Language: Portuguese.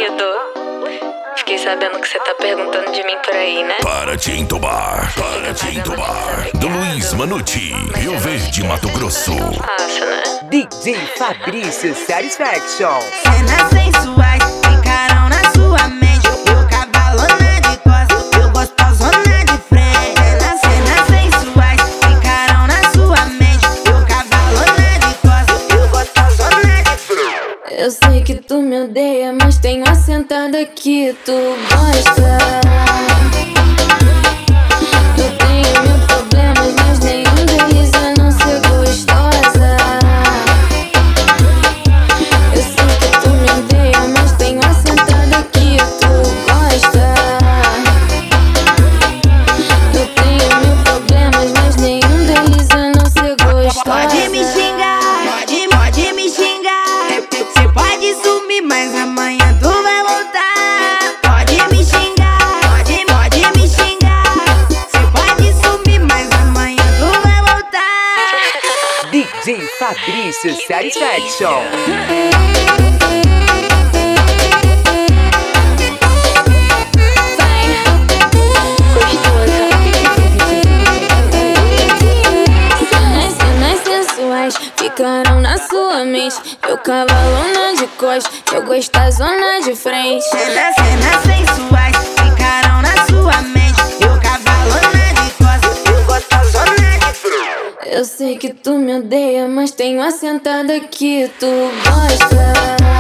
doido. Fiquei sabendo que você tá perguntando de mim por aí, né? Para de entobar, para de entobar. Do Luiz Manucci, Rio Verde, Mato Grosso. Fácil, né? DJ Fabrício Satisfaction. Cenas sensuais ficaram na sua mente. Eu cavalona de costas, eu gostosona de frente. Cenas sensuais ficaram na sua mente. Eu cavalona de costas, eu gostosona de frente. Eu sei que tu me odeia, mas tenho assentada que tu gosta. Eu tenho mil problemas, mas nenhum deles é não ser gostosa. Eu sei que tu me odeia, mas tenho assentada que tu gosta. Eu tenho mil problemas, mas nenhum deles é não ser gostosa. Pode me xingar, pode me xingar. Você pode sumir, mas amanhã tu vai voltar. Pode me xingar, pode me xingar. Você pode sumir, mas amanhã tu vai voltar. DJ Fabrício Satisfaction. As cenas sensuais ficaram na sua mente. Eu cavalona de costas, eu gostosona de frente. Cenas sensuais ficaram na sua mente. Eu cavalona de costas, eu gostosona de frente. Eu sei que tu me odeia, mas tenho assentada que tu gosta.